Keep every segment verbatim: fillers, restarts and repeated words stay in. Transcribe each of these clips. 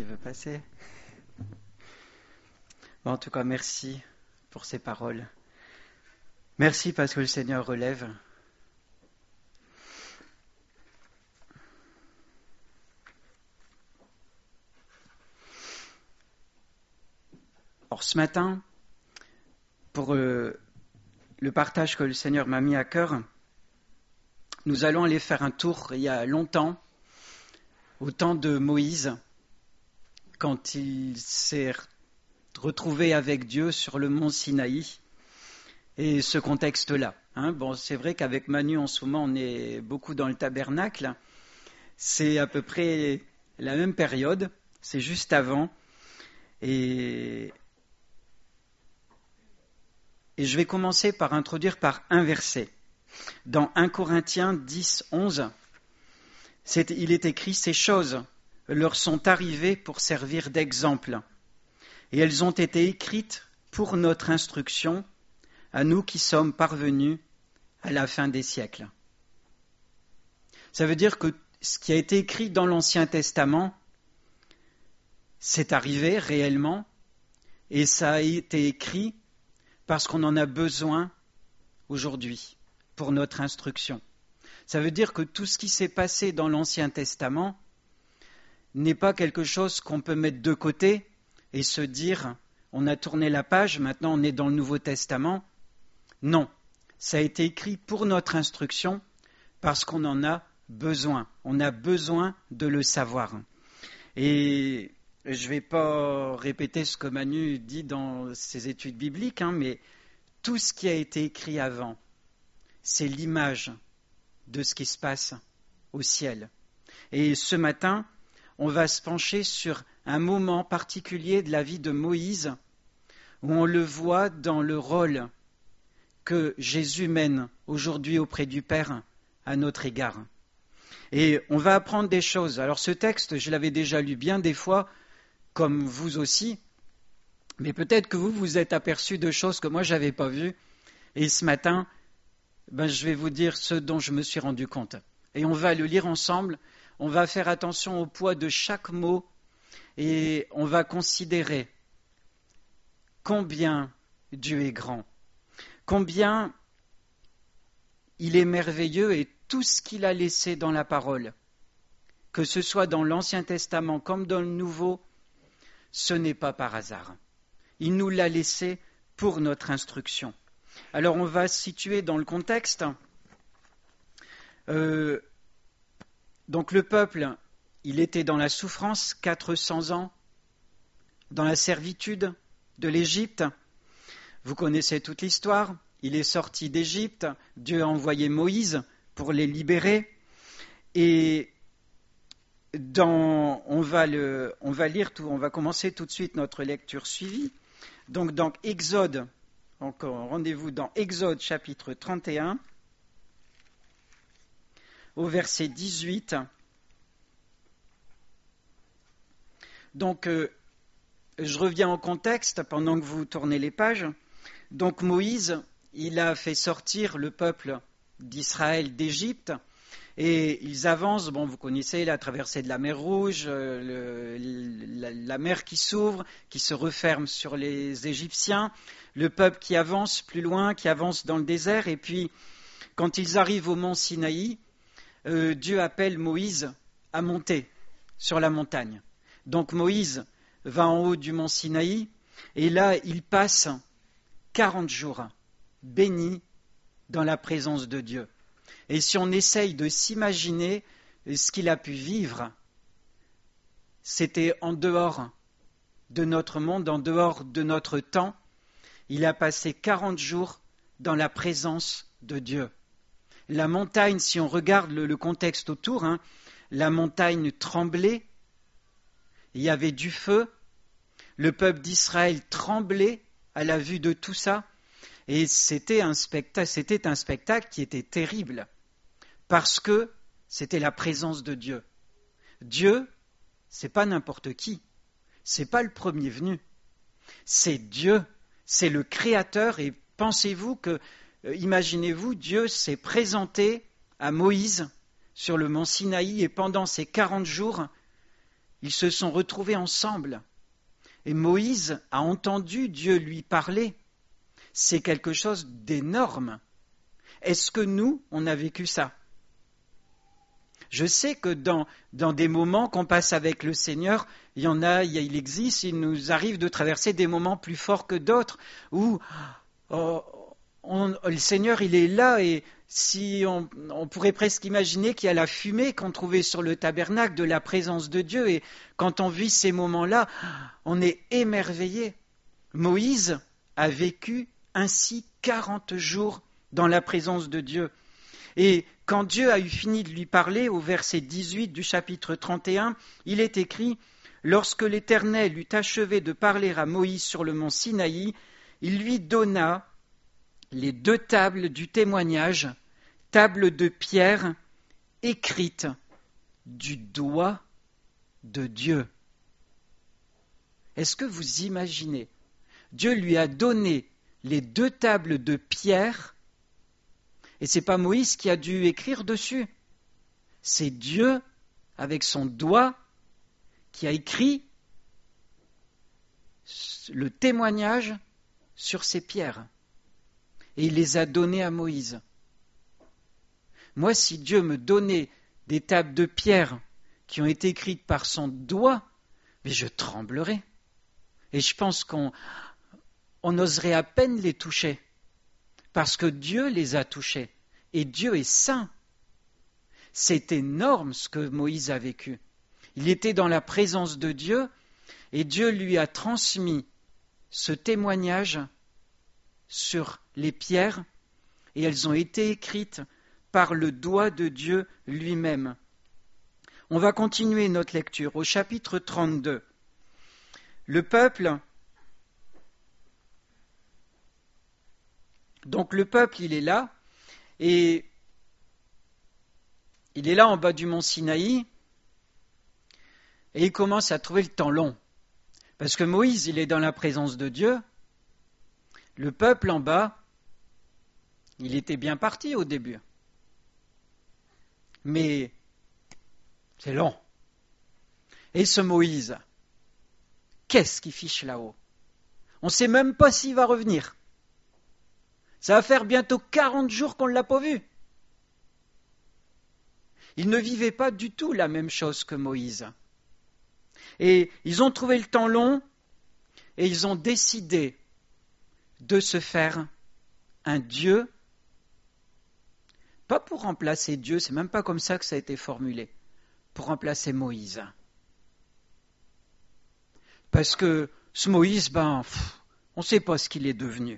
qui veut passer. Bon, en tout cas, merci pour ces paroles. Merci parce que le Seigneur relève. Alors, ce matin, pour euh, le partage que le Seigneur m'a mis à cœur, nous allons aller faire un tour il y a longtemps, au temps de Moïse, quand il s'est retrouvé avec Dieu sur le mont Sinaï, et ce contexte-là. Hein. Bon, c'est vrai qu'avec Manu, en ce moment, on est beaucoup dans le tabernacle. C'est à peu près la même période, c'est juste avant. Et, et je vais commencer par introduire par un verset. Dans un Corinthiens dix, onze, c'est, il est écrit « Ces choses leur sont arrivées pour servir d'exemple, et elles ont été écrites pour notre instruction, à nous qui sommes parvenus à la fin des siècles. » Ça veut dire que ce qui a été écrit dans l'Ancien Testament, c'est arrivé réellement, et ça a été écrit parce qu'on en a besoin aujourd'hui pour notre instruction. Ça veut dire que tout ce qui s'est passé dans l'Ancien Testament n'est pas quelque chose qu'on peut mettre de côté et se dire « on a tourné la page, maintenant on est dans le Nouveau Testament ». Non, ça a été écrit pour notre instruction parce qu'on en a besoin. On a besoin de le savoir. Et je ne vais pas répéter ce que Manu dit dans ses études bibliques, hein, mais tout ce qui a été écrit avant, c'est l'image de ce qui se passe au ciel. Et ce matin, on va se pencher sur un moment particulier de la vie de Moïse où on le voit dans le rôle que Jésus mène aujourd'hui auprès du Père à notre égard. Et on va apprendre des choses. Alors ce texte, je l'avais déjà lu bien des fois, comme vous aussi, mais peut-être que vous vous êtes aperçus de choses que moi je n'avais pas vues. Et ce matin, ben, je vais vous dire ce dont je me suis rendu compte. Et on va le lire ensemble, on va faire attention au poids de chaque mot et on va considérer combien Dieu est grand, combien il est merveilleux et tout ce qu'il a laissé dans la parole, que ce soit dans l'Ancien Testament comme dans le Nouveau, ce n'est pas par hasard. Il nous l'a laissé pour notre instruction. Alors on va se situer dans le contexte. Euh, donc le peuple, il était dans la souffrance quatre cents ans, dans la servitude de l'Égypte. Vous connaissez toute l'histoire. Il est sorti d'Égypte, Dieu a envoyé Moïse pour les libérer. Et dans, on va le, on va lire tout, on va commencer tout de suite notre lecture suivie. Donc dans Exode, encore rendez-vous dans Exode chapitre trente et un, au verset dix-huit. Donc euh, je reviens au contexte pendant que vous tournez les pages. Donc Moïse, il a fait sortir le peuple d'Israël d'Égypte et ils avancent, bon vous connaissez la traversée de la mer Rouge, le, la, la mer qui s'ouvre, qui se referme sur les Égyptiens, le peuple qui avance plus loin, qui avance dans le désert et puis quand ils arrivent au mont Sinaï, euh, Dieu appelle Moïse à monter sur la montagne. Donc Moïse va en haut du mont Sinaï et là il passe quarante jours béni dans la présence de Dieu. Et si on essaye de s'imaginer ce qu'il a pu vivre, c'était en dehors de notre monde, en dehors de notre temps. Il a passé quarante jours dans la présence de Dieu. La montagne, si on regarde le, le contexte autour, hein, la montagne tremblait, il y avait du feu, le peuple d'Israël tremblait à la vue de tout ça. Et c'était un spectacle, c'était un spectacle qui était terrible, parce que c'était la présence de Dieu. Dieu, c'est pas n'importe qui, c'est pas le premier venu, c'est Dieu, c'est le Créateur. Et pensez-vous que, euh, imaginez-vous, Dieu s'est présenté à Moïse sur le mont Sinaï et pendant ces quarante jours, ils se sont retrouvés ensemble. Et Moïse a entendu Dieu lui parler. C'est quelque chose d'énorme. Est-ce que nous, on a vécu ça? Je sais que dans, dans des moments qu'on passe avec le Seigneur, il y en a, il existe, il nous arrive de traverser des moments plus forts que d'autres, où oh, on, le Seigneur, il est là, et si on, on pourrait presque imaginer qu'il y a la fumée qu'on trouvait sur le tabernacle de la présence de Dieu, et quand on vit ces moments-là, on est émerveillé. Moïse a vécu ainsi quarante jours dans la présence de Dieu. Et quand Dieu a eu fini de lui parler, au verset dix-huit du chapitre trente et un, il est écrit « Lorsque l'Éternel eut achevé de parler à Moïse sur le mont Sinaï, il lui donna les deux tables du témoignage, tables de pierre écrites du doigt de Dieu. » Est-ce que vous imaginez? Dieu lui a donné les deux tables de pierre. Et ce n'est pas Moïse qui a dû écrire dessus. C'est Dieu, avec son doigt, qui a écrit le témoignage sur ces pierres. Et il les a données à Moïse. Moi, si Dieu me donnait des tables de pierre qui ont été écrites par son doigt, mais je tremblerais. Et je pense qu'on on oserait à peine les toucher. Parce que Dieu les a touchés. Et Dieu est saint. C'est énorme ce que Moïse a vécu. Il était dans la présence de Dieu et Dieu lui a transmis ce témoignage sur les pierres et elles ont été écrites par le doigt de Dieu lui-même. On va continuer notre lecture au chapitre trente-deux. Le peuple... Donc le peuple, il est là, et il est là en bas du mont Sinaï, et il commence à trouver le temps long. Parce que Moïse, il est dans la présence de Dieu, le peuple en bas, il était bien parti au début. Mais c'est long. Et ce Moïse, qu'est-ce qu'il fiche là-haut? On ne sait même pas s'il va revenir. Ça va faire bientôt quarante jours qu'on ne l'a pas vu. Ils ne vivaient pas du tout la même chose que Moïse. Et ils ont trouvé le temps long et ils ont décidé de se faire un Dieu, pas pour remplacer Dieu, c'est même pas comme ça que ça a été formulé, pour remplacer Moïse. Parce que ce Moïse, ben, pff, on ne sait pas ce qu'il est devenu.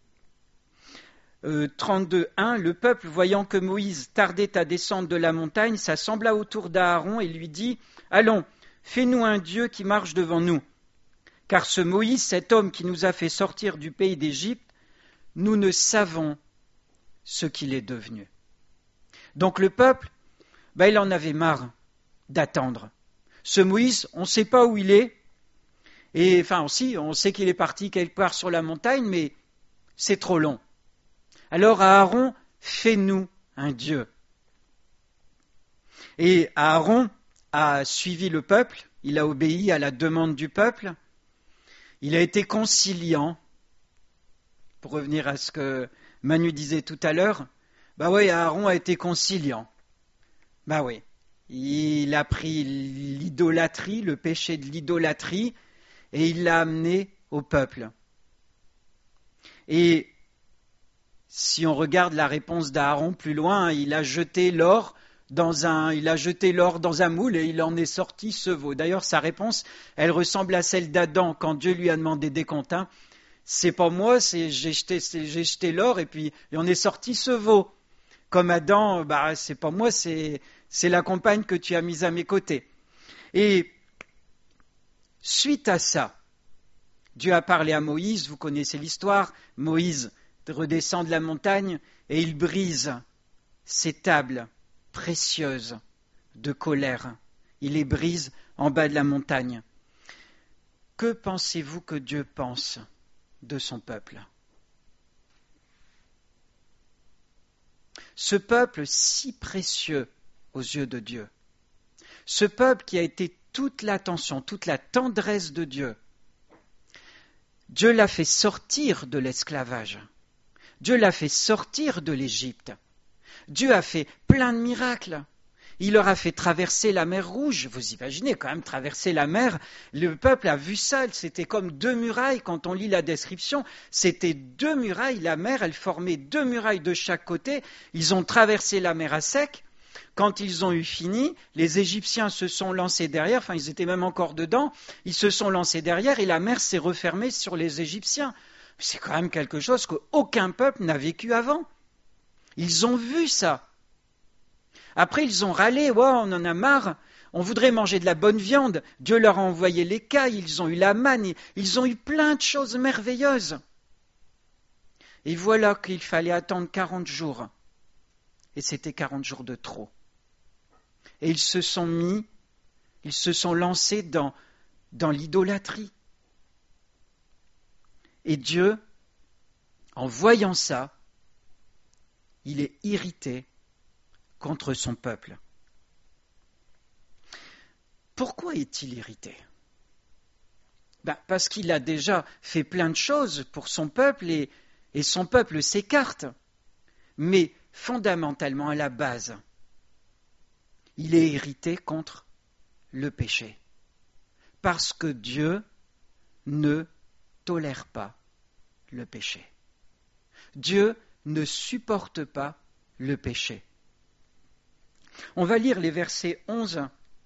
Euh, trente-deux, un, le peuple, voyant que Moïse tardait à descendre de la montagne, s'assembla autour d'Aaron et lui dit « Allons, fais-nous un Dieu qui marche devant nous. Car ce Moïse, cet homme qui nous a fait sortir du pays d'Égypte, nous ne savons ce qu'il est devenu. » Donc le peuple, ben, il en avait marre d'attendre. Ce Moïse, on ne sait pas où il est. Et enfin, aussi, on sait qu'il est parti quelque part sur la montagne, mais c'est trop long. Alors Aaron, fais-nous un Dieu. Et Aaron a suivi le peuple, il a obéi à la demande du peuple, il a été conciliant. Pour revenir à ce que Manu disait tout à l'heure, bah oui, Aaron a été conciliant. Bah oui, il a pris l'idolâtrie, le péché de l'idolâtrie, et il l'a amené au peuple. Et si on regarde la réponse d'Aaron plus loin, il a jeté l'or dans un, il a jeté l'or dans un moule et il en est sorti ce veau. D'ailleurs, sa réponse, elle ressemble à celle d'Adam quand Dieu lui a demandé des comptes. Hein. C'est pas moi, c'est j'ai jeté, c'est, j'ai jeté l'or et puis il en est sorti ce veau. Comme Adam, bah c'est pas moi, c'est c'est la compagne que tu as mise à mes côtés. Et suite à ça, Dieu a parlé à Moïse. Vous connaissez l'histoire. Moïse redescend de la montagne et il brise ces tables précieuses de colère. Il les brise en bas de la montagne. Que pensez-vous que Dieu pense de son peuple? Ce peuple si précieux aux yeux de Dieu, Ce peuple qui a été toute l'attention, toute la tendresse de Dieu, Dieu l'a fait sortir de l'esclavage. Dieu l'a fait sortir de l'Égypte. Dieu a fait plein de miracles. Il leur a fait traverser la mer Rouge. Vous imaginez quand même traverser la mer. Le peuple a vu ça. C'était comme deux murailles. Quand on lit la description, c'était deux murailles. La mer, elle formait deux murailles de chaque côté. Ils ont traversé la mer à sec. Quand ils ont eu fini, les Égyptiens se sont lancés derrière. Enfin, ils étaient même encore dedans. Ils se sont lancés derrière et la mer s'est refermée sur les Égyptiens. C'est quand même quelque chose qu'aucun peuple n'a vécu avant. Ils ont vu ça. Après, ils ont râlé, wow, on en a marre, on voudrait manger de la bonne viande. Dieu leur a envoyé l'écaille, ils ont eu la manne, ils ont eu plein de choses merveilleuses. Et voilà qu'il fallait attendre quarante jours. Et c'était quarante jours de trop. Et ils se sont mis, ils se sont lancés dans, dans l'idolâtrie. Et Dieu, en voyant ça, il est irrité contre son peuple. Pourquoi est-il irrité ? Ben, parce qu'il a déjà fait plein de choses pour son peuple et, et son peuple s'écarte. Mais fondamentalement, à la base, il est irrité contre le péché. Parce que Dieu ne tolère pas le péché. Dieu ne supporte pas le péché. On va lire les versets onze,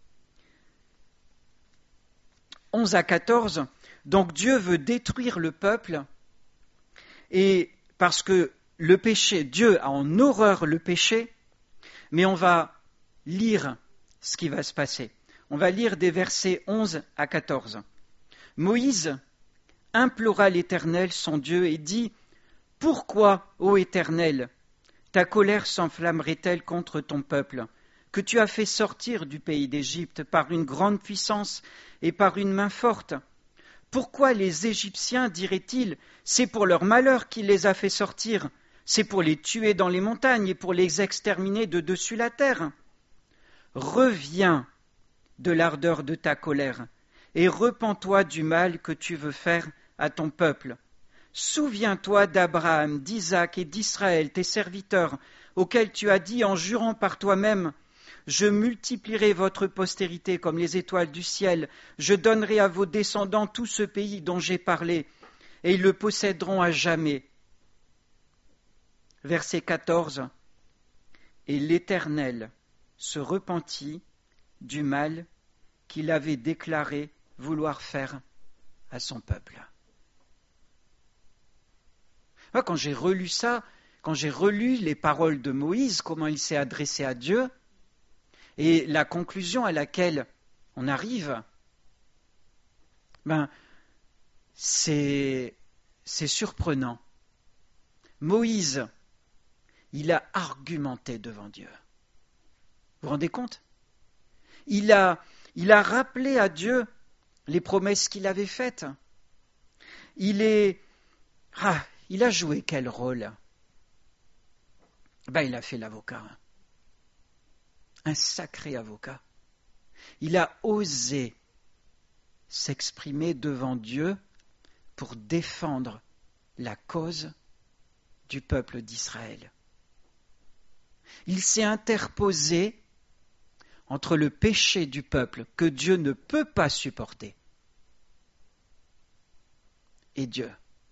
onze à quatorze. Donc Dieu veut détruire le peuple, et parce que le péché, Dieu a en horreur le péché, mais on va lire ce qui va se passer. On va lire des versets onze à quatorze. Moïse implora l'Éternel, son Dieu, et dit : « Pourquoi, ô Éternel, ta colère s'enflammerait-elle contre ton peuple, que tu as fait sortir du pays d'Égypte par une grande puissance et par une main forte ? Pourquoi les Égyptiens, diraient-ils, c'est pour leur malheur qu'il les a fait sortir, c'est pour les tuer dans les montagnes et pour les exterminer de dessus la terre ? Reviens de l'ardeur de ta colère et repens-toi du mal que tu veux faire à ton peuple. Souviens-toi d'Abraham, d'Isaac et d'Israël, tes serviteurs, auxquels tu as dit en jurant par toi-même : je multiplierai votre postérité comme les étoiles du ciel, je donnerai à vos descendants tout ce pays dont j'ai parlé, et ils le posséderont à jamais. Verset quatorze. Et l'Éternel se repentit du mal qu'il avait déclaré vouloir faire à son peuple. Moi, quand j'ai relu ça, quand j'ai relu les paroles de Moïse, comment il s'est adressé à Dieu, et la conclusion à laquelle on arrive, ben, c'est, c'est surprenant. Moïse, il a argumenté devant Dieu. Vous vous rendez compte ? Il a, il a rappelé à Dieu les promesses qu'il avait faites. Il est, ah, il a joué quel rôle ? Ben, il a fait l'avocat. Un sacré avocat. Il a osé s'exprimer devant Dieu pour défendre la cause du peuple d'Israël. Il s'est interposé entre le péché du peuple que Dieu ne peut pas supporter et Dieu.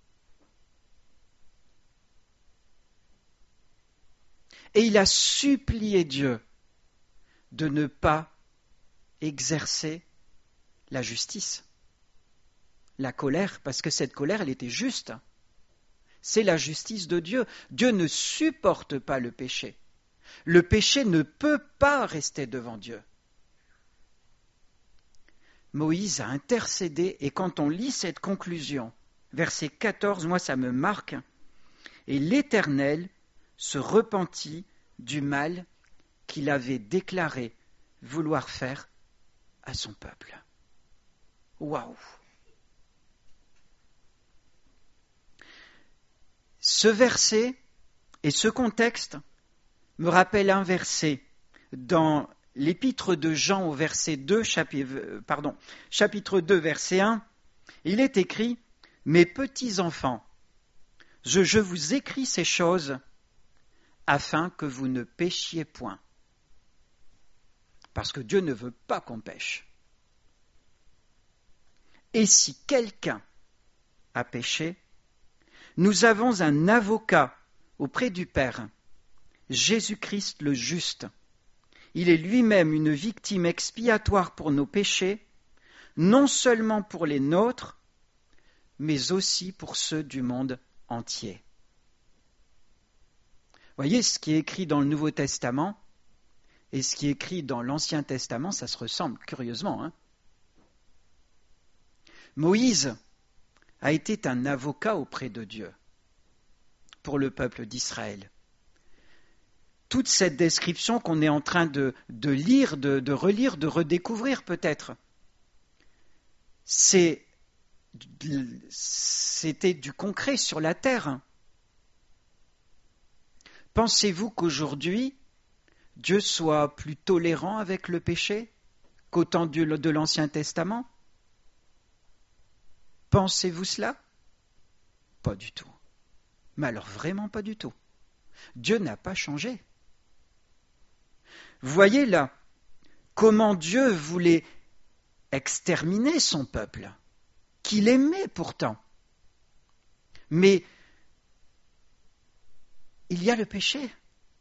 Et il a supplié Dieu de ne pas exercer la justice, la colère, parce que cette colère, elle était juste. C'est la justice de Dieu. Dieu ne supporte pas le péché. Le péché ne peut pas rester devant Dieu. Moïse a intercédé, et quand on lit cette conclusion, verset quatorze, moi ça me marque, et l'Éternel se repentit du mal qu'il avait déclaré vouloir faire à son peuple. Waouh! Ce verset et ce contexte me rappellent un verset dans l'épître de Jean au verset deux, chapitre, pardon, chapitre deux, verset un, il est écrit « Mes petits enfants, je, je vous écris ces choses afin que vous ne péchiez point. » Parce que Dieu ne veut pas qu'on pêche. Et si quelqu'un a péché, nous avons un avocat auprès du Père, Jésus-Christ le juste. Il est lui-même une victime expiatoire pour nos péchés, non seulement pour les nôtres, mais aussi pour ceux du monde entier. Voyez, ce qui est écrit dans le Nouveau Testament et ce qui est écrit dans l'Ancien Testament, ça se ressemble curieusement. Hein. Moïse a été un avocat auprès de Dieu pour le peuple d'Israël. Toute cette description qu'on est en train de, de lire, de, de relire, de redécouvrir peut-être, c'est, c'était du concret sur la terre. Pensez-vous qu'aujourd'hui, Dieu soit plus tolérant avec le péché qu'au temps de l'Ancien Testament? Pensez-vous cela? Pas du tout. Mais alors vraiment pas du tout. Dieu n'a pas changé. Vous voyez là comment Dieu voulait exterminer son peuple, qu'il aimait pourtant. Mais il y a le péché.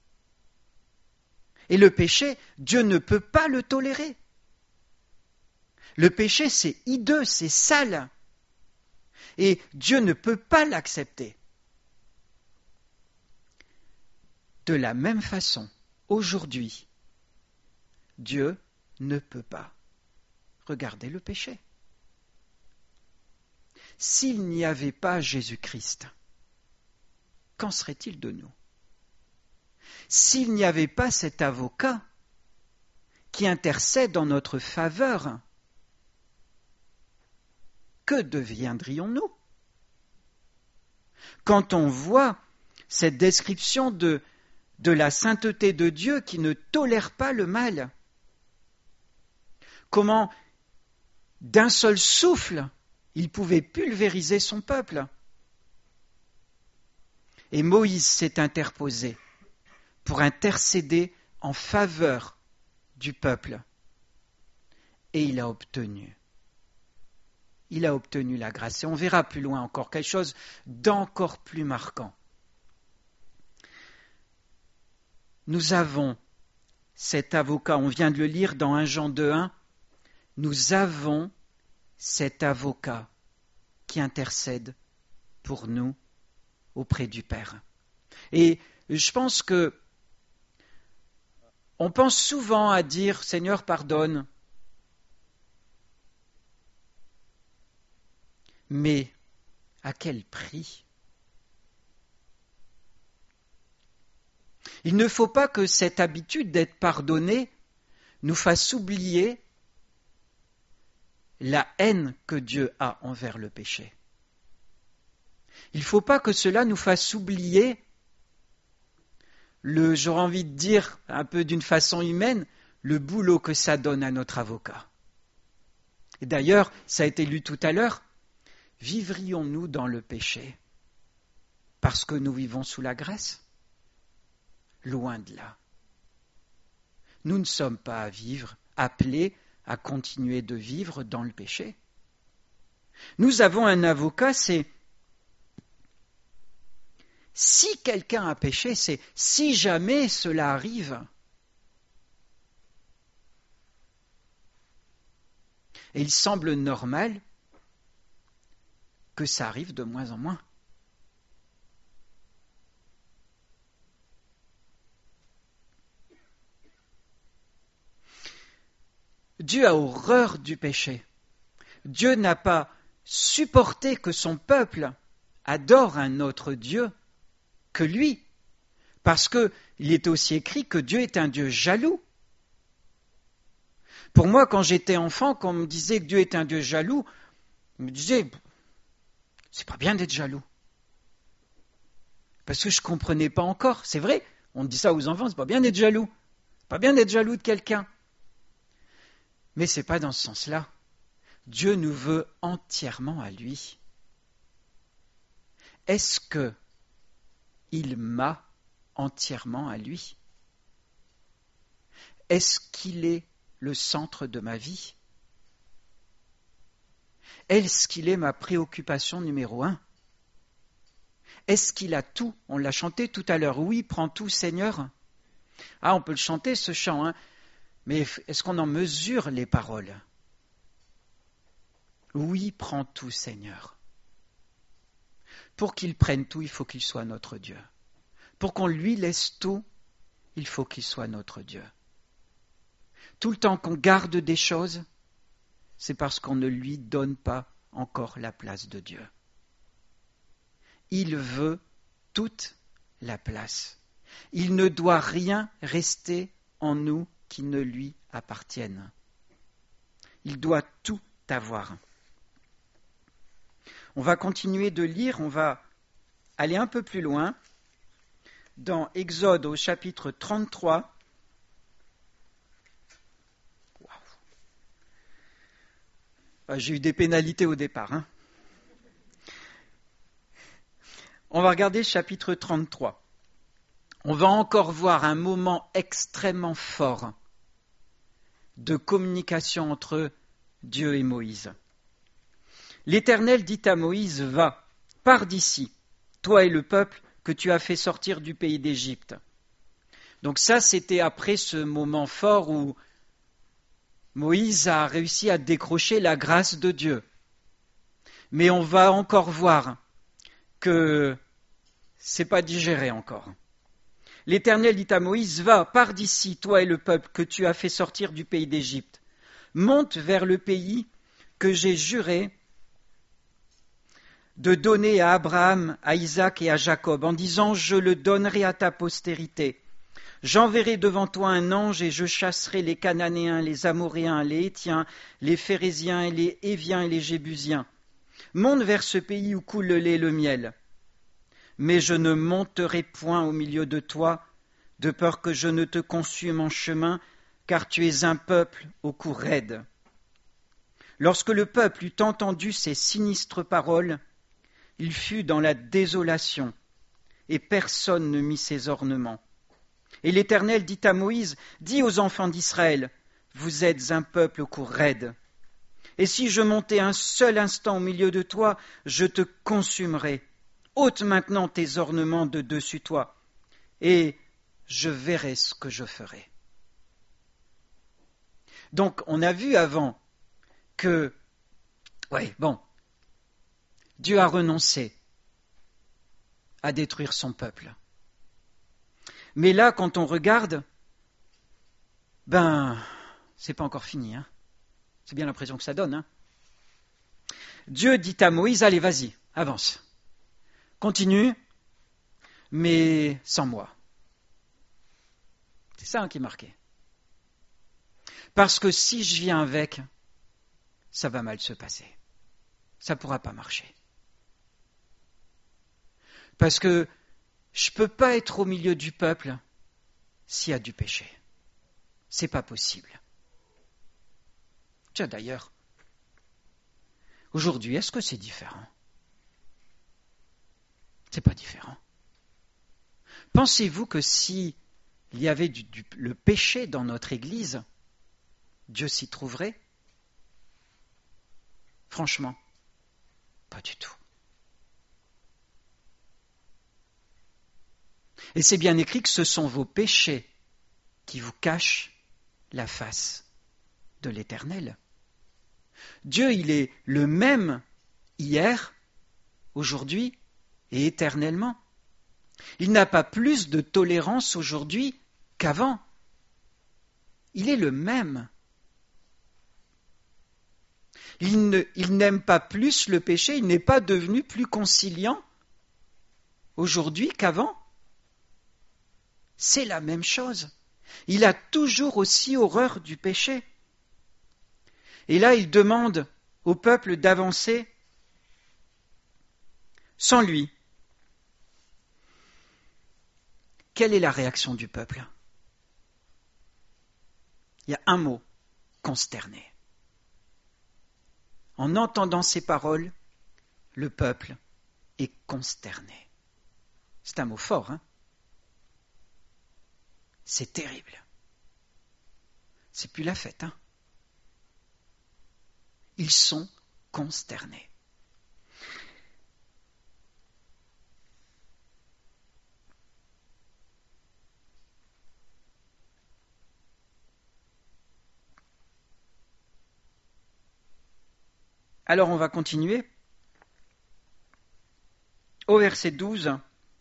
Et le péché, Dieu ne peut pas le tolérer. Le péché, c'est hideux, c'est sale. Et Dieu ne peut pas l'accepter. De la même façon, aujourd'hui, Dieu ne peut pas regarder le péché. S'il n'y avait pas Jésus-Christ, qu'en serait-il de nous? S'il n'y avait pas cet avocat qui intercède en notre faveur, que deviendrions-nous? Quand on voit cette description de, de la sainteté de Dieu qui ne tolère pas le mal, comment d'un seul souffle il pouvait pulvériser son peuple. Et Moïse s'est interposé pour intercéder en faveur du peuple. Et il a obtenu. Il a obtenu la grâce. Et on verra plus loin encore quelque chose d'encore plus marquant. Nous avons cet avocat, on vient de le lire dans premier Jean deux un, nous avons cet avocat qui intercède pour nous auprès du Père. Et je pense que on pense souvent à dire « Seigneur, pardonne ». Mais à quel prix? Il ne faut pas que cette habitude d'être pardonné nous fasse oublier la haine que Dieu a envers le péché. Il ne faut pas que cela nous fasse oublier le, j'aurais envie de dire, un peu d'une façon humaine, le boulot que ça donne à notre avocat. Et d'ailleurs, ça a été lu tout à l'heure, vivrions-nous dans le péché parce que nous vivons sous la grâce? Loin de là. Nous ne sommes pas à vivre, appelés à continuer de vivre dans le péché. Nous avons un avocat, c'est si quelqu'un a péché, c'est si jamais cela arrive. Et il semble normal que ça arrive de moins en moins. Dieu a horreur du péché. Dieu n'a pas supporté que son peuple adore un autre Dieu que lui, parce qu'il est aussi écrit que Dieu est un Dieu jaloux. Pour moi, quand j'étais enfant, quand on me disait que Dieu est un Dieu jaloux, je me disais, c'est pas bien d'être jaloux. Parce que je ne comprenais pas encore. C'est vrai, on dit ça aux enfants, c'est pas bien d'être jaloux. Pas bien d'être jaloux de quelqu'un. Mais ce n'est pas dans ce sens-là. Dieu nous veut entièrement à lui. Est-ce que il m'a entièrement à lui? Est-ce qu'il est le centre de ma vie? Est-ce qu'il est ma préoccupation numéro un? Est-ce qu'il a tout? On l'a chanté tout à l'heure. Oui, prends tout, Seigneur. Ah, on peut le chanter, ce chant, hein. Mais est-ce qu'on en mesure les paroles? Oui, prends tout, Seigneur. Pour qu'il prenne tout, il faut qu'il soit notre Dieu. Pour qu'on lui laisse tout, il faut qu'il soit notre Dieu. Tout le temps qu'on garde des choses, c'est parce qu'on ne lui donne pas encore la place de Dieu. Il veut toute la place. Il ne doit rien rester en nous qui ne lui appartienne. Il doit tout avoir. On va continuer de lire, on va aller un peu plus loin, dans Exode au chapitre trente-trois. Wow. J'ai eu des pénalités au départ. Hein. On va regarder le chapitre trente-trois. On va encore voir un moment extrêmement fort de communication entre Dieu et Moïse. L'Éternel dit à Moïse, va, pars d'ici, toi et le peuple que tu as fait sortir du pays d'Égypte. Donc ça, c'était après ce moment fort où Moïse a réussi à décrocher la grâce de Dieu. Mais on va encore voir que c'est pas digéré encore. L'Éternel dit à Moïse, va, pars d'ici, toi et le peuple que tu as fait sortir du pays d'Égypte. Monte vers le pays que j'ai juré de donner à Abraham, à Isaac et à Jacob, en disant, je le donnerai à ta postérité. J'enverrai devant toi un ange et je chasserai les Cananéens, les Amoréens, les Hétiens, les Phéréziens, les Héviens et les Jébusiens. Monte vers ce pays où coule le lait et le miel. Mais je ne monterai point au milieu de toi, de peur que je ne te consume en chemin, car tu es un peuple au cou raide. Lorsque le peuple eut entendu ces sinistres paroles, il fut dans la désolation, et personne ne mit ses ornements. Et l'Éternel dit à Moïse, dis aux enfants d'Israël, vous êtes un peuple au cou raide. Et si je montais un seul instant au milieu de toi, je te consumerai. Ôte maintenant tes ornements de dessus toi, et je verrai ce que je ferai. Donc, on a vu avant que, ouais, bon, Dieu a renoncé à détruire son peuple. Mais là, quand on regarde, ben, c'est pas encore fini, hein. C'est bien l'impression que ça donne, hein. Dieu dit à Moïse, allez, vas-y, avance. Continue, mais sans moi. C'est ça hein, qui est marqué. Parce que si je viens avec, ça va mal se passer. Ça ne pourra pas marcher. Parce que je ne peux pas être au milieu du peuple s'il y a du péché. C'est pas possible. Tiens d'ailleurs, aujourd'hui, est-ce que c'est différent? C'est pas différent. Pensez-vous que si il y avait du, du, le péché dans notre Église, Dieu s'y trouverait? Franchement, pas du tout. Et c'est bien écrit que ce sont vos péchés qui vous cachent la face de l'Éternel. Dieu, il est le même hier, aujourd'hui et éternellement. Il n'a pas plus de tolérance aujourd'hui qu'avant. Il est le même. Il, ne, il n'aime pas plus le péché, il n'est pas devenu plus conciliant aujourd'hui qu'avant. C'est la même chose. Il a toujours aussi horreur du péché. Et là, il demande au peuple d'avancer sans lui. Quelle est la réaction du peuple? Il y a un mot, consterné. En entendant ces paroles, le peuple est consterné. C'est un mot fort, hein? C'est terrible. C'est plus la fête, hein? Ils sont consternés. Alors on va continuer. Au verset douze,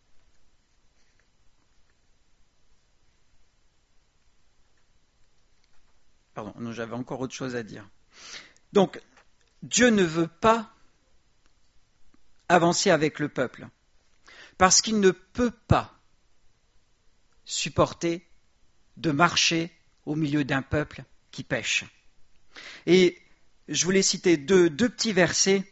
pardon, non, j'avais encore autre chose à dire. Donc, Dieu ne veut pas avancer avec le peuple, parce qu'il ne peut pas supporter de marcher au milieu d'un peuple qui pêche. Et je voulais citer deux, deux petits versets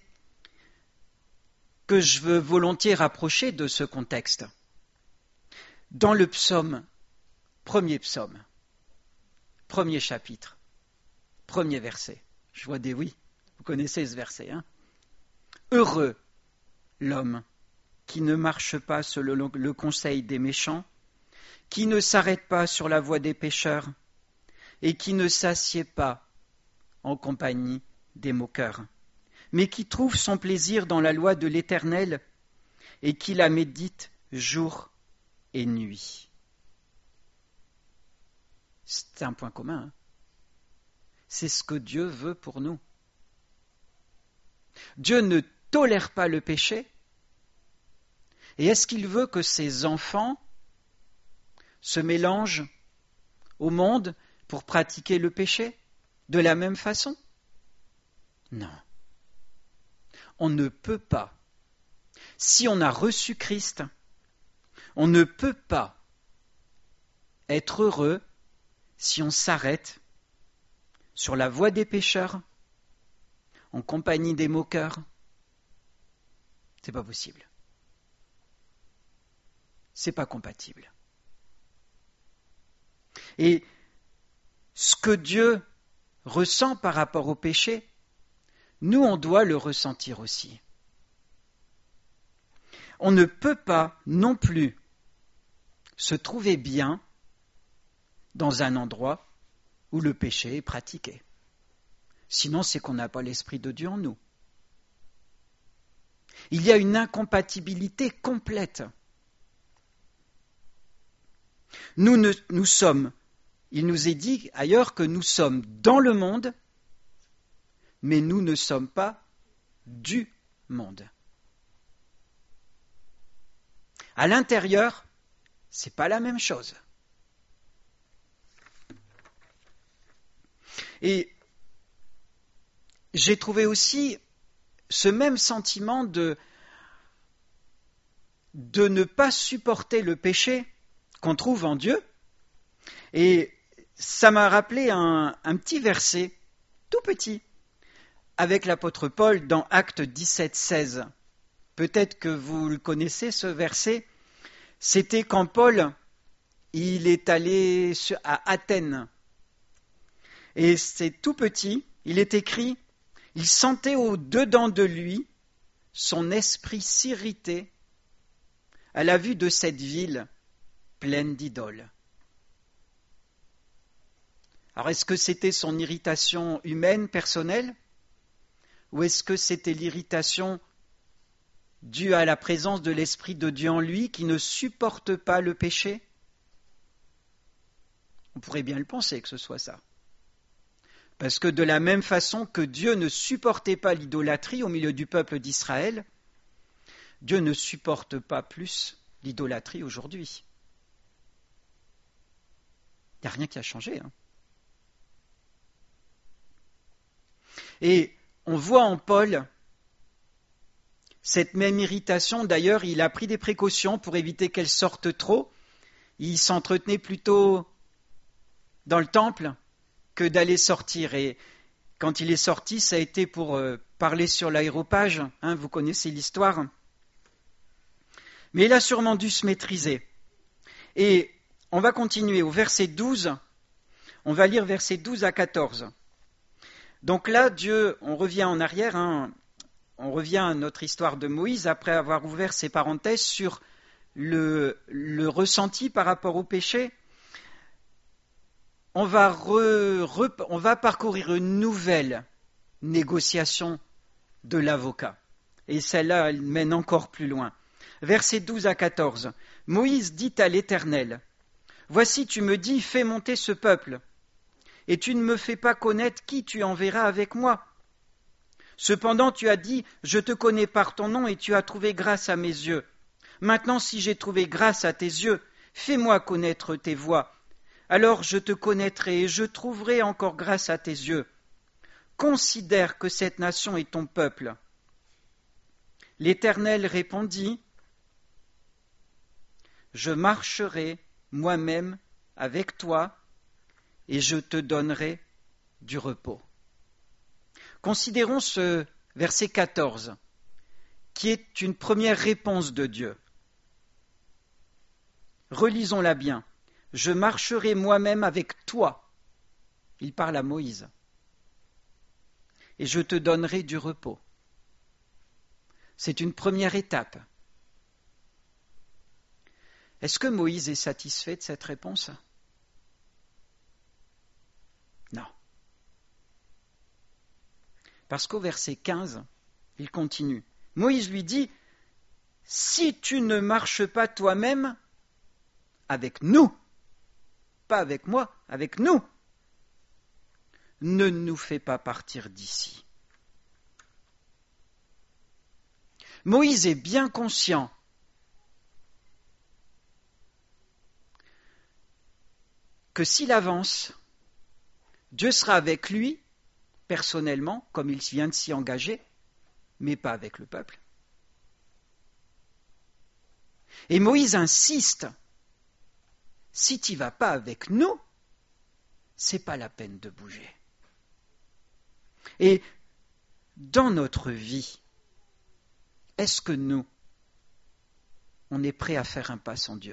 que je veux volontiers rapprocher de ce contexte. Dans le psaume, premier psaume, premier chapitre, premier verset. Je vois des oui, vous connaissez ce verset, hein? Heureux l'homme qui ne marche pas selon le conseil des méchants, qui ne s'arrête pas sur la voie des pécheurs et qui ne s'assied pas en compagnie des moqueurs, mais qui trouve son plaisir dans la loi de l'Éternel et qui la médite jour et nuit. C'est un point commun, hein? C'est ce que Dieu veut pour nous. Dieu ne tolère pas le péché. Et est-ce qu'il veut que ses enfants se mélangent au monde pour pratiquer le péché de la même façon? Non. On ne peut pas. Si on a reçu Christ, on ne peut pas être heureux si on s'arrête sur la voie des pécheurs, en compagnie des moqueurs. C'est pas possible. C'est pas compatible. Et ce que Dieu ressent par rapport au péché, nous, on doit le ressentir aussi. On ne peut pas non plus se trouver bien dans un endroit où le péché est pratiqué. Sinon, c'est qu'on n'a pas l'Esprit de Dieu en nous. Il y a une incompatibilité complète. Nous, ne, nous sommes, il nous est dit ailleurs que nous sommes dans le monde, mais nous ne sommes pas du monde. À l'intérieur, c'est pas la même chose. Et j'ai trouvé aussi ce même sentiment de, de ne pas supporter le péché qu'on trouve en Dieu. Et ça m'a rappelé un, un petit verset, tout petit, avec l'apôtre Paul dans Actes dix-sept seize. Peut-être que vous le connaissez, ce verset. C'était quand Paul, il est allé à Athènes. Et c'est tout petit, il est écrit, il sentait au-dedans de lui son esprit s'irriter à la vue de cette ville pleine d'idoles. Alors est-ce que c'était son irritation humaine, personnelle, ou est-ce que c'était l'irritation due à la présence de l'Esprit de Dieu en lui qui ne supporte pas le péché? On pourrait bien le penser que ce soit ça. Parce que de la même façon que Dieu ne supportait pas l'idolâtrie au milieu du peuple d'Israël, Dieu ne supporte pas plus l'idolâtrie aujourd'hui. Il n'y a rien qui a changé. Hein. Et on voit en Paul cette même irritation. D'ailleurs, il a pris des précautions pour éviter qu'elle sorte trop. Il s'entretenait plutôt dans le temple que d'aller sortir. Et quand il est sorti, ça a été pour euh, parler sur l'aréopage. Hein, vous connaissez l'histoire. Mais il a sûrement dû se maîtriser. Et on va continuer au verset douze. On va lire versets douze à quatorze. Donc là, Dieu, on revient en arrière, hein, on revient à notre histoire de Moïse, après avoir ouvert ces parenthèses sur le, le ressenti par rapport au péché. On va, re, re, on va parcourir une nouvelle négociation de l'avocat. Et celle-là, elle mène encore plus loin. Versets douze à quatorze. Moïse dit à l'Éternel, « Voici, tu me dis, fais monter ce peuple, et tu ne me fais pas connaître qui tu enverras avec moi. Cependant, tu as dit, je te connais par ton nom, et tu as trouvé grâce à mes yeux. Maintenant, si j'ai trouvé grâce à tes yeux, fais-moi connaître tes voies. Alors je te connaîtrai, et je trouverai encore grâce à tes yeux. Considère que cette nation est ton peuple. » L'Éternel répondit, « Je marcherai moi-même avec toi, et je te donnerai du repos. » Considérons ce verset quatorze, qui est une première réponse de Dieu. Relisons-la bien. « Je marcherai moi-même avec toi. » Il parle à Moïse. « Et je te donnerai du repos. » C'est une première étape. Est-ce que Moïse est satisfait de cette réponse? Non. Parce qu'au verset quinze, il continue. Moïse lui dit, « Si tu ne marches pas toi-même avec nous, pas avec moi, avec nous, ne nous fais pas partir d'ici. » Moïse est bien conscient que s'il avance, Dieu sera avec lui, personnellement, comme il vient de s'y engager, mais pas avec le peuple. Et Moïse insiste, si tu ne vas pas avec nous, c'est pas la peine de bouger. Et dans notre vie, est-ce que nous, on est prêt à faire un pas sans Dieu?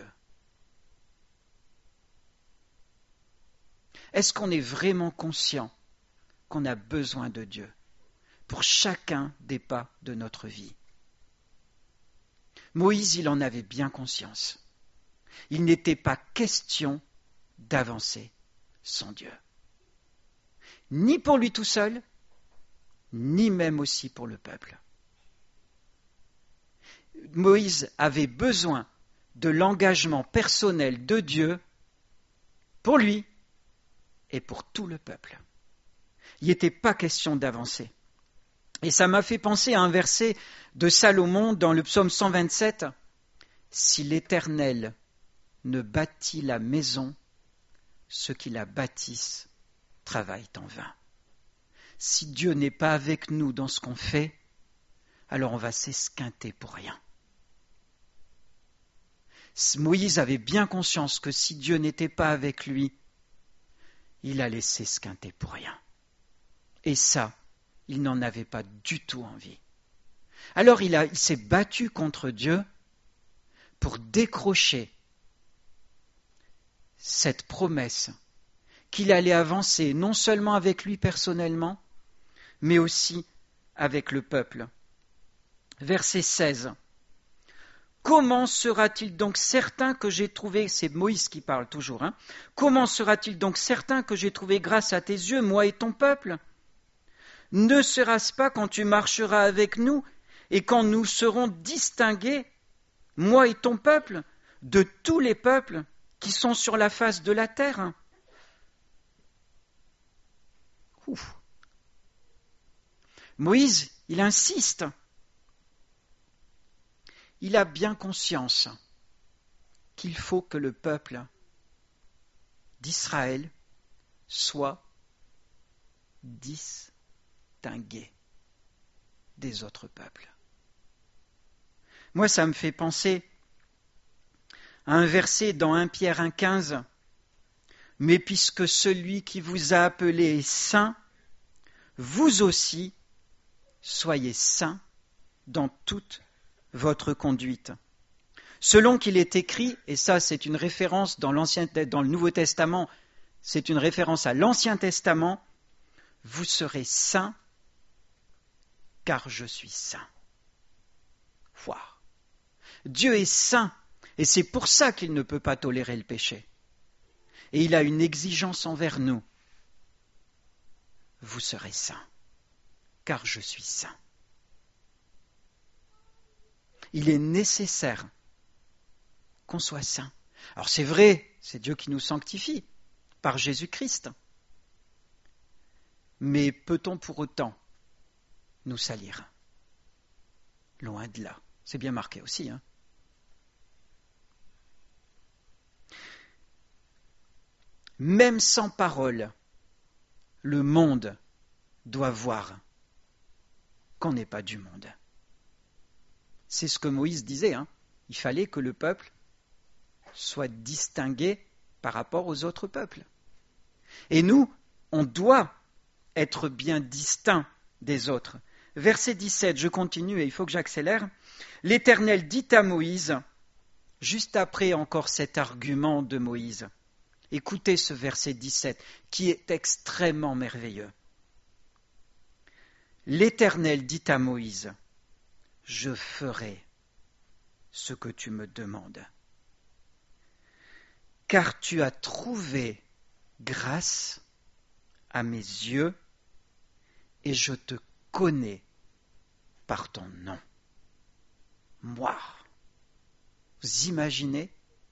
Est-ce qu'on est vraiment conscient qu'on a besoin de Dieu pour chacun des pas de notre vie? Moïse, il en avait bien conscience. Il n'était pas question d'avancer sans Dieu. Ni pour lui tout seul, ni même aussi pour le peuple. Moïse avait besoin de l'engagement personnel de Dieu pour lui et pour tout le peuple. Il n'était pas question d'avancer. Et ça m'a fait penser à un verset de Salomon dans le psaume cent vingt-sept. « Si l'Éternel ne bâtit la maison, ceux qui la bâtissent travaillent en vain. » Si Dieu n'est pas avec nous dans ce qu'on fait, alors on va s'esquinter pour rien. Moïse avait bien conscience que si Dieu n'était pas avec lui, il allait s'esquinter pour rien. Et ça, il n'en avait pas du tout envie. Alors il, a, il s'est battu contre Dieu pour décrocher cette promesse qu'il allait avancer non seulement avec lui personnellement, mais aussi avec le peuple. Verset seize. Comment sera-t-il donc certain que j'ai trouvé, c'est Moïse qui parle toujours, hein, comment sera-t-il donc certain que j'ai trouvé grâce à tes yeux, moi et ton peuple? Ne sera-ce pas quand tu marcheras avec nous et quand nous serons distingués, moi et ton peuple, de tous les peuples qui sont sur la face de la terre? Ouf. Moïse, il insiste. Il a bien conscience qu'il faut que le peuple d'Israël soit distingué des autres peuples. Moi, ça me fait penser à un verset dans un Pierre un quinze. « Mais puisque celui qui vous a appelé est saint, vous aussi soyez saints dans toute votre conduite. Selon qu'il est écrit, et ça c'est une référence dans l'Ancien, dans le Nouveau Testament, c'est une référence à l'Ancien Testament, vous serez saints, car je suis saint. Wow. Dieu est saint, et c'est pour ça qu'il ne peut pas tolérer le péché. Et il a une exigence envers nous. Vous serez saints, car je suis saint. Il est nécessaire qu'on soit saint. Alors c'est vrai, c'est Dieu qui nous sanctifie par Jésus-Christ. Mais peut-on pour autant nous salir? Loin de là. C'est bien marqué aussi. Hein. Même sans parole, le monde doit voir qu'on n'est pas du monde. C'est ce que Moïse disait. Hein. Il fallait que le peuple soit distingué par rapport aux autres peuples. Et nous, on doit être bien distincts des autres. Verset dix-sept, je continue et il faut que j'accélère. L'Éternel dit à Moïse, juste après encore cet argument de Moïse, écoutez ce verset dix-sept qui est extrêmement merveilleux. L'Éternel dit à Moïse, je ferai ce que tu me demandes, car tu as trouvé grâce à mes yeux et je te connais par ton nom. Moi, vous imaginez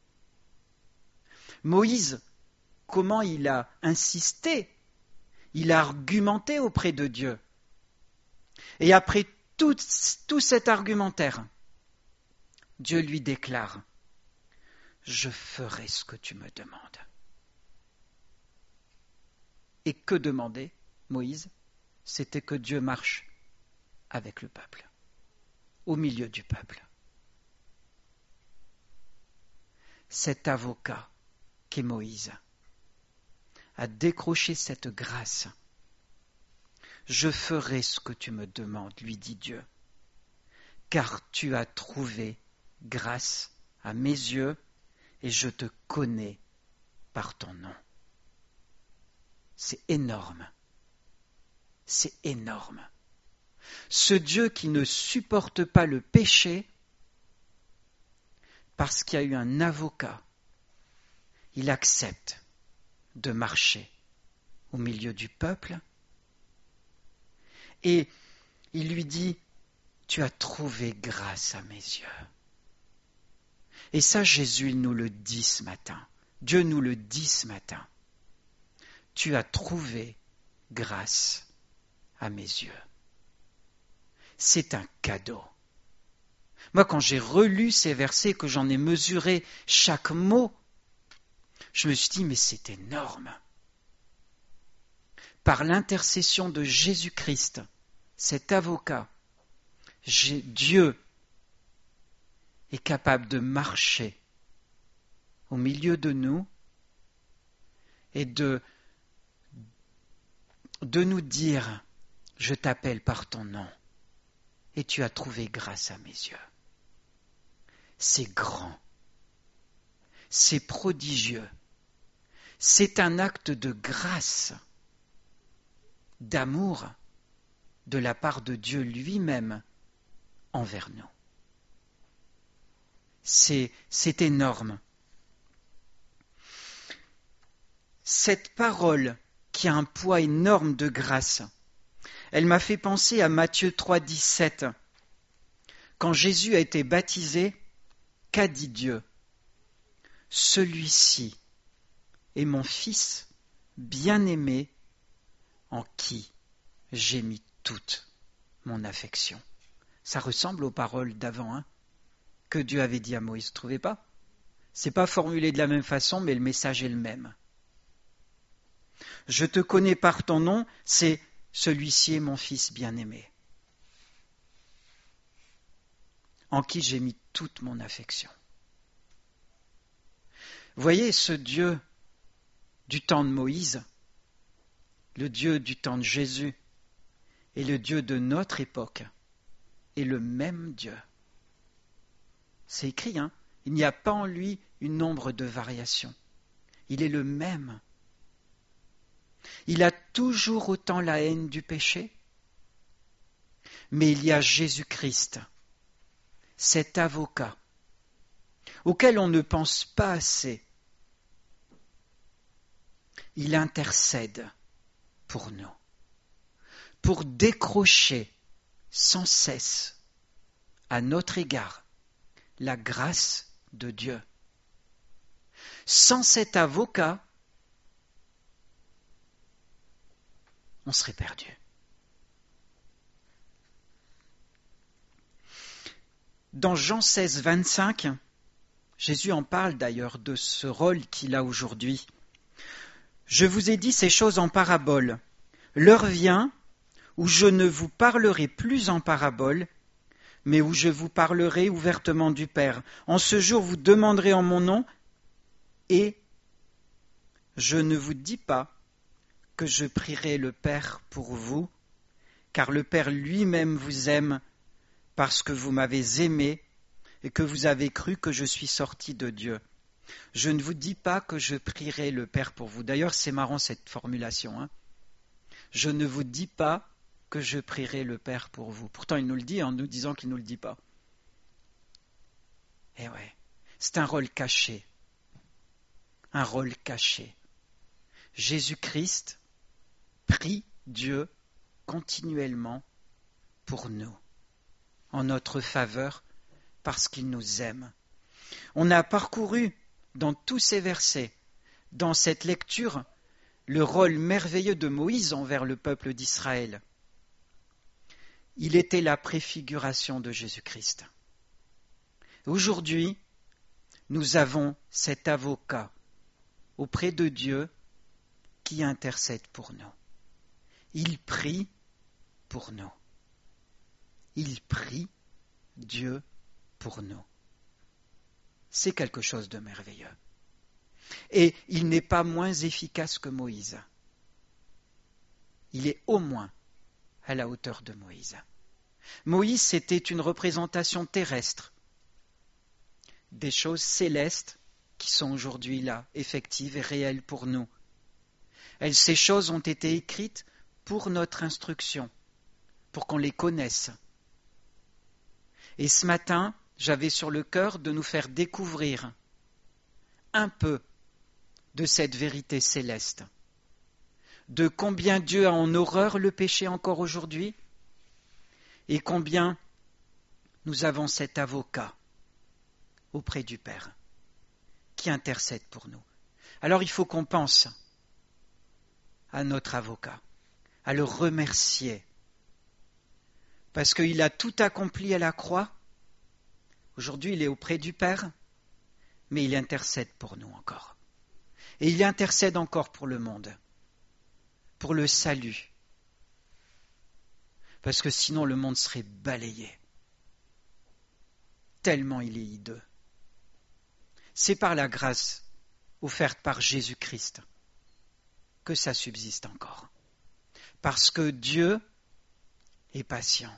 Moïse, comment il a insisté, il a argumenté auprès de Dieu. Et après tout, tout cet argumentaire, Dieu lui déclare, je ferai ce que tu me demandes. Et que demandait Moïse? C'était que Dieu marche avec le peuple, au milieu du peuple. Cet avocat qu'est Moïse a décroché cette grâce. Je ferai ce que tu me demandes, lui dit Dieu, car tu as trouvé grâce à mes yeux et je te connais par ton nom. C'est énorme. C'est énorme. Ce Dieu qui ne supporte pas le péché, parce qu'il y a eu un avocat, il accepte de marcher au milieu du peuple et il lui dit, tu as trouvé grâce à mes yeux. Et ça, Jésus nous le dit ce matin. Dieu nous le dit ce matin. Tu as trouvé grâce à mes yeux. C'est un cadeau. Moi, quand j'ai relu ces versets, que j'en ai mesuré chaque mot, je me suis dit, mais c'est énorme. Par l'intercession de Jésus-Christ, cet avocat, Dieu est capable de marcher au milieu de nous et de, de nous dire, je t'appelle par ton nom et tu as trouvé grâce à mes yeux. C'est grand, c'est prodigieux, c'est un acte de grâce, d'amour de la part de Dieu lui-même envers nous. C'est, c'est énorme. Cette parole qui a un poids énorme de grâce, elle m'a fait penser à Matthieu trois, dix-sept. Quand Jésus a été baptisé, qu'a dit Dieu? Celui-ci est mon Fils bien-aimé en qui j'ai mis toute mon affection. Ça ressemble aux paroles d'avant, hein, que Dieu avait dit à Moïse, vous trouvez pas? C'est pas formulé de la même façon, mais le message est le même. Je te connais par ton nom, c'est celui-ci est mon Fils bien-aimé, en qui j'ai mis toute mon affection. Voyez ce Dieu du temps de Moïse, le Dieu du temps de Jésus et le Dieu de notre époque est le même Dieu. C'est écrit, hein, il n'y a pas en lui une nombre de variations. Il est le même. Il a toujours autant la haine du péché. Mais il y a Jésus-Christ, cet avocat, auquel on ne pense pas assez. Il intercède pour nous, pour décrocher sans cesse à notre égard la grâce de Dieu. Sans cet avocat, on serait perdu. Dans Jean seize, vingt-cinq, Jésus en parle d'ailleurs de ce rôle qu'il a aujourd'hui. « Je vous ai dit ces choses en parabole. L'heure vient où je ne vous parlerai plus en parabole, mais où je vous parlerai ouvertement du Père. En ce jour, vous demanderez en mon nom, et je ne vous dis pas que je prierai le Père pour vous, car le Père lui-même vous aime, parce que vous m'avez aimé et que vous avez cru que je suis sorti de Dieu. Je ne vous dis pas que je prierai le Père pour vous. » D'ailleurs, c'est marrant cette formulation. Hein. Je ne vous dis pas que je prierai le Père pour vous. Pourtant, il nous le dit en nous disant qu'il ne nous le dit pas. Eh ouais, c'est un rôle caché. Un rôle caché. Jésus-Christ prie Dieu continuellement pour nous, en notre faveur, parce qu'il nous aime. On a parcouru dans tous ces versets, dans cette lecture, le rôle merveilleux de Moïse envers le peuple d'Israël. Il était la préfiguration de Jésus-Christ. Aujourd'hui, nous avons cet avocat auprès de Dieu qui intercède pour nous. Il prie pour nous. Il prie Dieu pour nous. C'est quelque chose de merveilleux. Et il n'est pas moins efficace que Moïse. Il est au moins à la hauteur de Moïse. Moïse, c'était une représentation terrestre des choses célestes qui sont aujourd'hui là, effectives et réelles pour nous. Elles, ces choses ont été écrites pour notre instruction, pour qu'on les connaisse. Et ce matin, j'avais sur le cœur de nous faire découvrir un peu de cette vérité céleste, de combien Dieu a en horreur le péché encore aujourd'hui, et combien nous avons cet avocat auprès du Père qui intercède pour nous. Alors il faut qu'on pense à notre avocat, à le remercier, parce qu'il a tout accompli à la croix. Aujourd'hui, il est auprès du Père, mais il intercède pour nous encore. Et il intercède encore pour le monde, pour le salut. Parce que sinon, le monde serait balayé. Tellement il est hideux. C'est par la grâce offerte par Jésus-Christ que ça subsiste encore. Parce que Dieu est patient,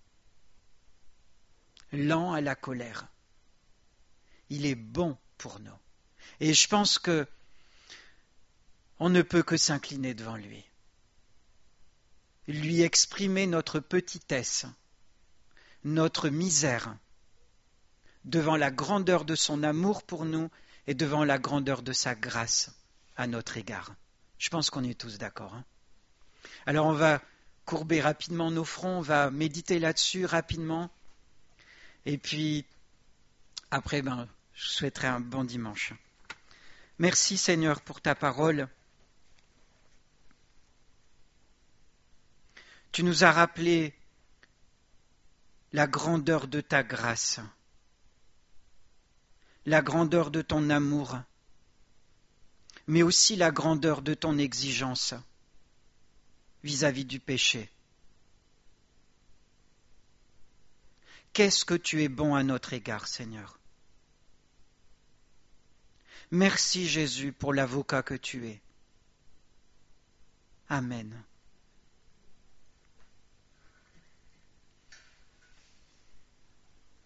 lent à la colère. Il est bon pour nous. Et je pense que on ne peut que s'incliner devant lui. Lui exprimer notre petitesse, notre misère, devant la grandeur de son amour pour nous et devant la grandeur de sa grâce à notre égard. Je pense qu'on est tous d'accord. Hein. Alors on va courber rapidement nos fronts, on va méditer là-dessus rapidement. Et puis, après, ben, je souhaiterais un bon dimanche. Merci Seigneur pour ta parole. Tu nous as rappelé la grandeur de ta grâce, la grandeur de ton amour, mais aussi la grandeur de ton exigence vis-à-vis du péché. Qu'est-ce que tu es bon à notre égard, Seigneur. Merci Jésus pour l'avocat que tu es. Amen.